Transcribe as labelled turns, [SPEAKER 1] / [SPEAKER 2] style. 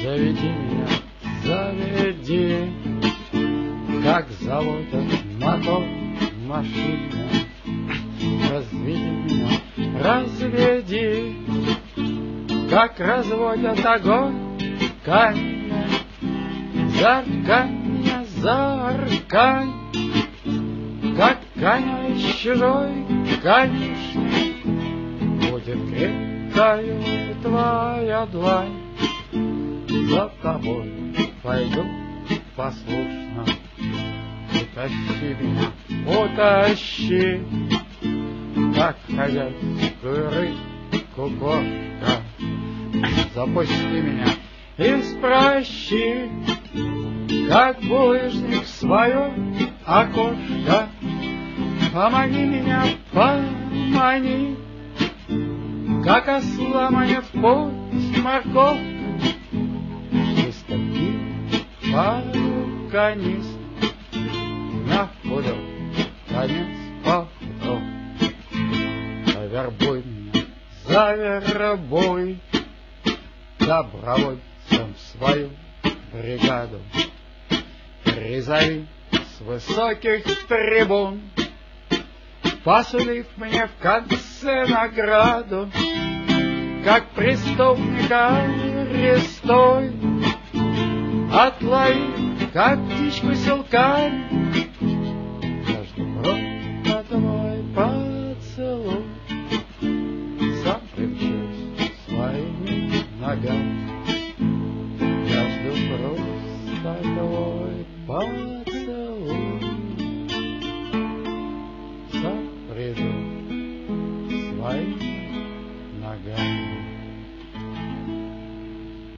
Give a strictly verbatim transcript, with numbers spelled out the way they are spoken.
[SPEAKER 1] Заведи меня, заведи, как заводят мотор машины. Разведи меня, разведи, как разводят огонь камень. Заркань меня, заркань, как коня из чужой конюшни. Будет крепкою твоя длань, за тобой пойду послушно. Утащи меня, утащи, как хозяйскую рыбку кошка. Запусти меня и спроси, как булыжник в свое окошко. Помоги меня, помани, как осла манит в путь морковка. Чистопил паруканист, на худой конец похудой. Завербуй меня, завербуй добровольцем в свою бригаду. Призови с высоких трибун, посулив мне в конце награду. Как преступника арестуй, отлови, как птичку силками. Каждый просто твой поцелуй сам привчусь своими ногами. Каждый просто твой поцелуй